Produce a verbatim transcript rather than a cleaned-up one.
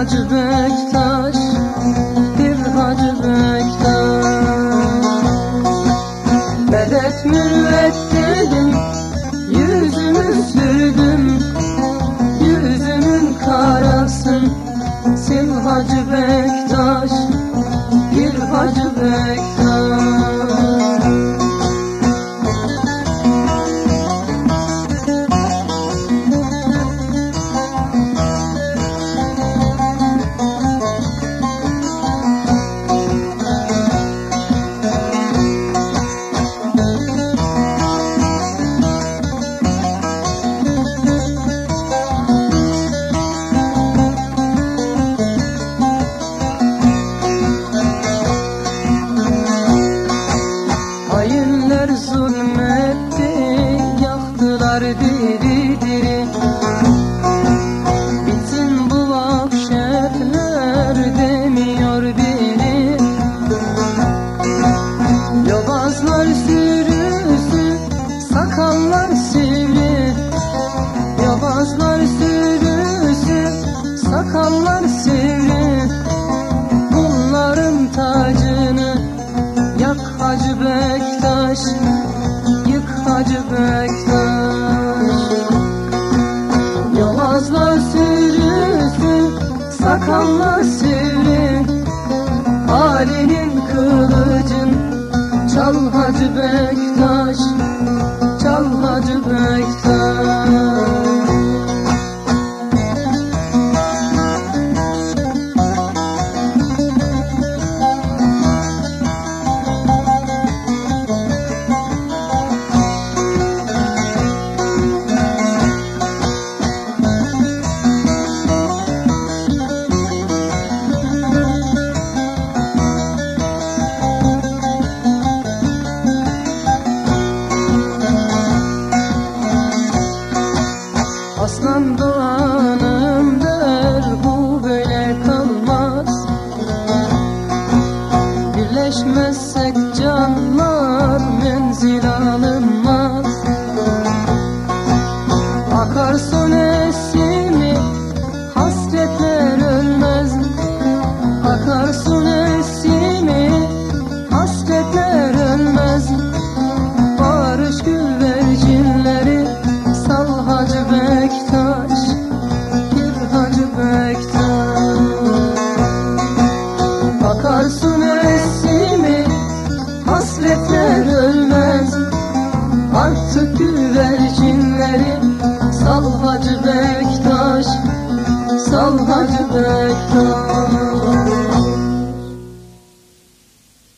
Hacı Bektaş, bir Hacı Bektaş. Medet mürvet dedim, yüzümü sürdüm, yüzümün karasın, sil Hacı Bektaş, bir Hacı Bektaş. Hainler zulmetti, yaktılar diri diri. Bitsin bu vahşetler demiyor biri. Yobazlar sürüsü, sakallar sivri. Yobazlar sürüsü, sakallar sivri. Bunların tacını yak Hacı Bektaş, yık Hacı Bektaş. Yobazlar sürüsü, sakallar sivri. Halinin kılıcın çal Hacı Bektaş, çal Hacı Bektaş. Aslan doğanım der, bu böyle kalmaz. Birleşmezsek canlar menzil alınmaz. Akarsu nesimi hasretler ölmez. Akarsu nesimi hasretler ölmez. Barış güvercinleri sal Hacı Bektaş, bir Hacı Bektaş. Akarsu nesimi hasretler ölmez. Artık güvercinleri sal Hacı Bektaş, sal Hacı Bektaş.